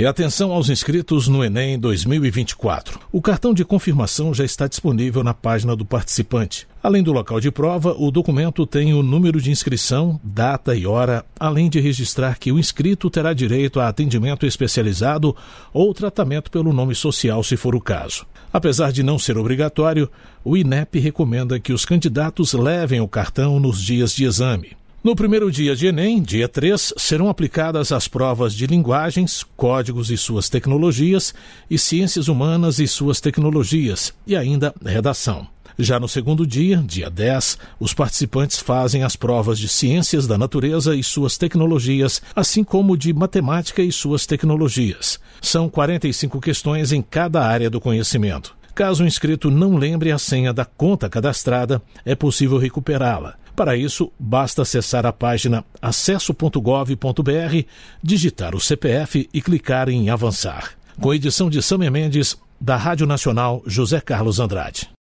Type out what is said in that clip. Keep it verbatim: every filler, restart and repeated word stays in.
E atenção aos inscritos no Enem dois mil e vinte e quatro. O cartão de confirmação já está disponível na página do participante. Além do local de prova, o documento tem o número de inscrição, data e hora, além de registrar que o inscrito terá direito a atendimento especializado ou tratamento pelo nome social, se for o caso. Apesar de não ser obrigatório, o I N E P recomenda que os candidatos levem o cartão nos dias de exame. No primeiro dia de Enem, dia três, serão aplicadas as provas de linguagens, códigos e suas tecnologias, e ciências humanas e suas tecnologias, e ainda redação. Já no segundo dia, dia dez, os participantes fazem as provas de ciências da natureza e suas tecnologias, assim como de matemática e suas tecnologias. São quarenta e cinco questões em cada área do conhecimento. Caso o inscrito não lembre a senha da conta cadastrada, é possível recuperá-la. Para isso, basta acessar a página acesso ponto gov ponto br, digitar o C P F e clicar em avançar. Com edição de Samia Mendes, da Rádio Nacional José Carlos Andrade.